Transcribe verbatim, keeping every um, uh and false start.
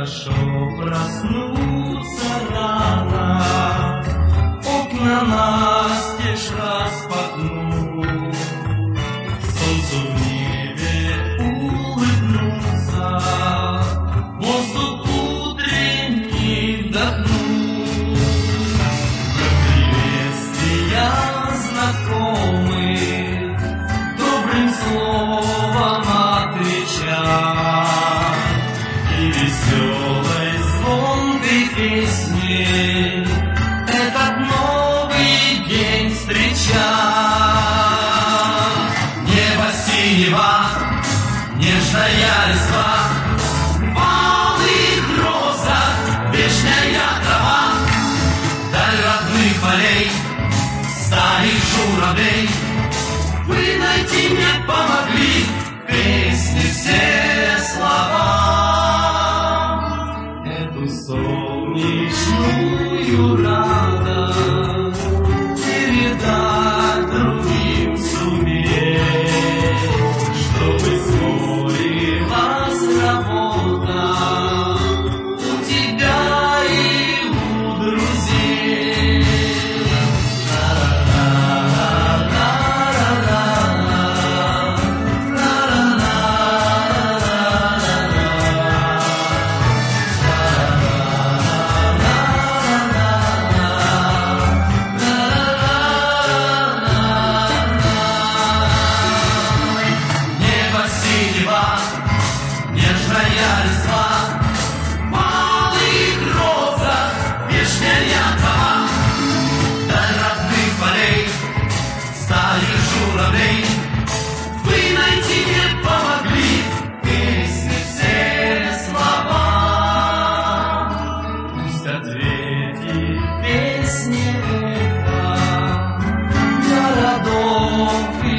хорошо проснуться рано, окна настежь распахну, солнцу в небе улыбнуться, воздух утренний вдохну, приветствия знакомых, добрым словом отвечать. И веселой звонкой песней этот новый день встречать. Небо синего, нежная листва, в алых розах вешняя трава, даль родных полей, старых журавлей. Вы найти мне помогли песни все слова. Солнечную радость передать другим суметь, чтобы ускорилась работа у тебя и у друзей. Нежная листва, в малых розах вишняя трава, даль родных полей, старых журавлей. Вы найти мне помогли песни все слова. Пусть ответит песни эта городов